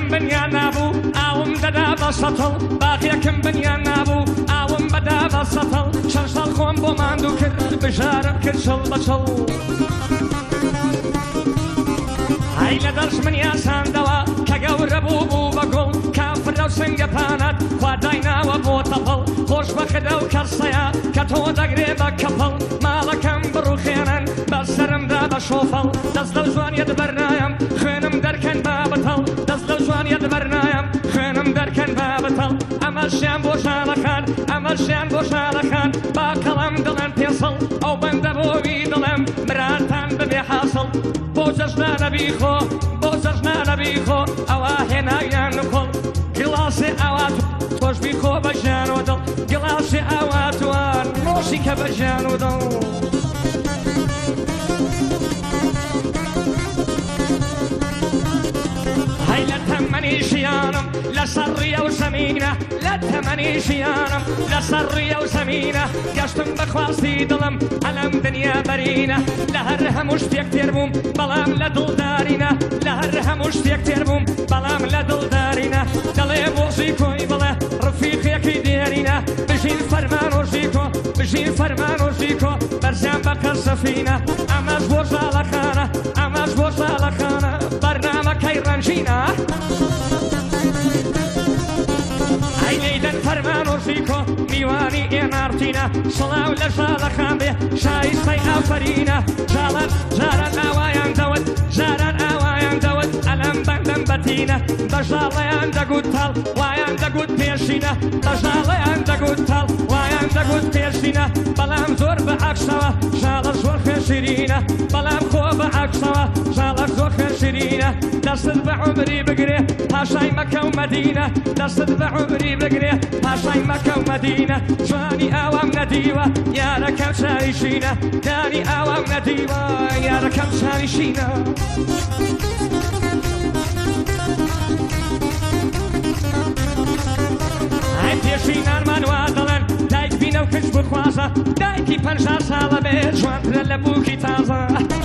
بنیان نابوو ئاوم دەدا بە سەتڵ باقیەکەم بنیان نابوو ئاوم بەدا بە سەتڵ چەند ساڵ خۆم بۆ ماندوو کرد بژارم کرد چڵ بە چڵ هەی لە دەرس من یاساندەوە کە گەورە بوو بوو بە گوڵ کافرە و سنگەپانەت خوا دایناوە بۆ تەپڵ خۆش بە خدە و کەسەیە کە تۆ دەگرێ بە کەپڵ ماڵەکەم بڕوخێنن بە سەرمدا بە شۆفەڵ دەست لە جوانیەت بەرنایم خوێنم دەرکەن با بەتەڵ دەست لە جوانیەت بەرنایم خوێنم دەرکەن با بەتەڵ ئەمەشیان بۆ شاڵەکان ئەمەشیان بۆ شاڵەکان با کەڵەم دڵێن پێسەڵ ئەو بەندە بۆوی دڵێم براتان ببێ حاصڵ بۆ جەژنانە بیخۆ بۆ جەژنانە بیخۆ ئەوە هێناویان کۆڵ گڵاسی ئەوات خۆش بیخۆ بە ژیان و دڵ گڵاسی ئەواتوان نۆشی کە بە ژیان و دڵ هەی لە تەمەنی ژیانم لەسەر ڕیە و زەمینە لە تەمەنی ژیانم لەسەر ڕیە و زەمینە گەشتم بەخواستی دڵم ئەلەم دنیا بەرینە لە هەر هەموو شتێک تێر بووم بەڵام لە دڵدارینە لە هەر هەموو شتێک تێر بووم بەڵام لە دڵدارینە دەڵێ بۆزی کۆی بڵێ ڕفیقێکی دێرینە بژین فەرمان و ژیکۆ بژین فەرمان و ژیکۆ بەرزیان بە کەسەفینە ئەمەش بۆ ژاڵەکانە ئەمەش بۆ ژاڵەکانە بەرنامەکەی ڕەنجینە ئەی لەیدەن فەرمان و ژیکۆ میوانی ئێنارتینە سڵاو لە ژاڵەکان بێ شایستەی ئافەرینە ژاڵەن جاران ئاوایان دەوت جاران ئاوایان دەوت ئەلەم بەندەم بەتینە بە ژاڵەیان دەگوت تاڵ وایان دەگوت پێشینە بە ژاڵەیان دەگوت تاڵ وایان دەگوت پێشینە بەڵام زۆر بە عەکسەوە ژاڵە زۆر خوێنشیرینە بەڵام خۆ بە عەکسەوە ژاڵە زۆر خوێنشیرینە دەستت بە عومری بگرێ پاشای مەکە و مەدینە دەستت بە عومری بگرێ پاشای مەکە و مەدینە جوانی ئاوام نەدیوە یارەکەم چاویشینە دانی ئاوام نەدیوە یارەکەم چاویشینە ئەی پێشینانمان وا دەڵێن دایک بینە و کچ بخوازە دایکی 50 ساڵە بێ جوانترە لە بووکی تازە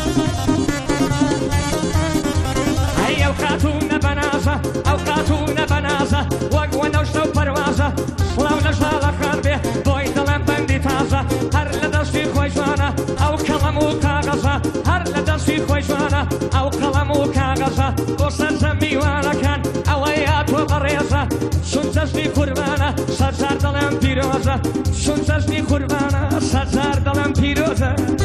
ئەی ئەو خاتوونە بەنازە ئەو خاتوونە بەنازە وەک وەنەوشتە و پەروازە سڵاو لە ژاڵەکان بێ بۆی دڵێم بەندی تازە هەر لە دەستی خۆی جوانە ئەو کەڵەم و کاغەزە هەر لە دەستی خۆی جوانە ئەو کەڵەم و کاغەزە بۆ سەرجە میوانەکان ئەوەی هاتووە بەڕێزە چون جەژنی قوربانە سەرجار دڵێم پیرۆزە چون جەژنی قوربانە سەرجار دڵێم پیرۆزە